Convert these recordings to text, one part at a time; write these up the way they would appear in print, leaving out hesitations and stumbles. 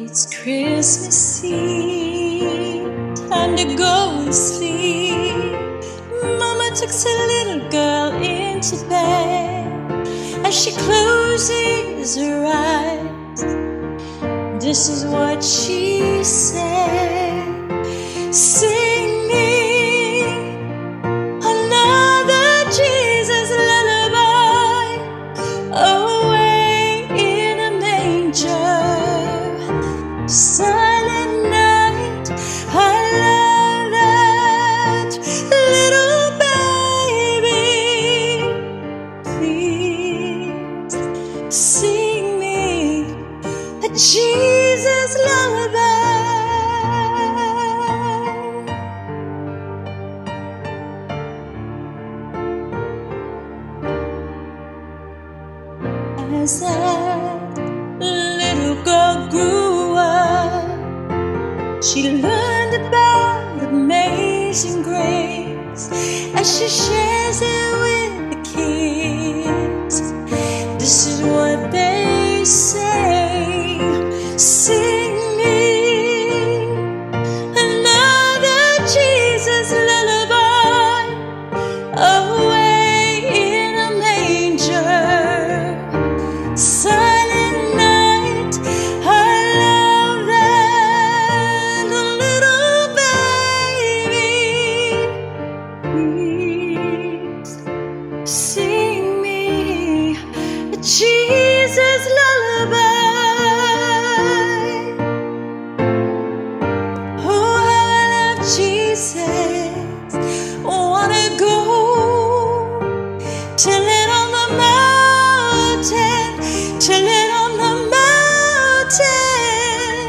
It's Christmas Eve, time to go and sleep. Mama takes her little girl into bed. As she closes her eyes, this is what she said. Sing me another Jesus lullaby, away in a manger. Silent night, I love that little baby. Please sing me a Jesus lullaby. As that little girl grew up, she learned about amazing grace as she shares it with the kids. This is what they say. Sing me another Jesus lullaby, away in a manger. Silent night, I love that little baby. Please sing me a Jesus lullaby. Oh, how I love Jesus. Wanna go till it on the mountain, till it on the mountain.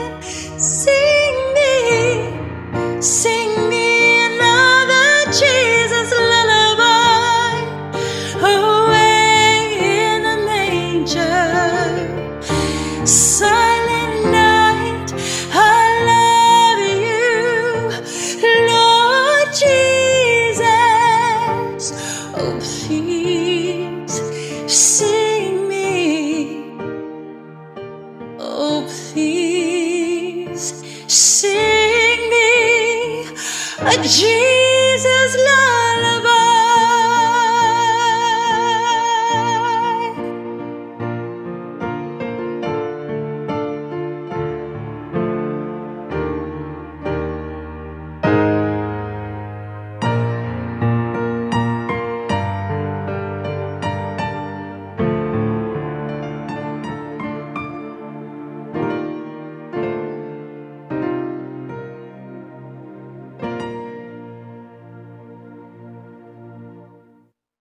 Sing me another Jesus lullaby, away in a manger. Silent night, I love you, Lord Jesus. Oh, please sing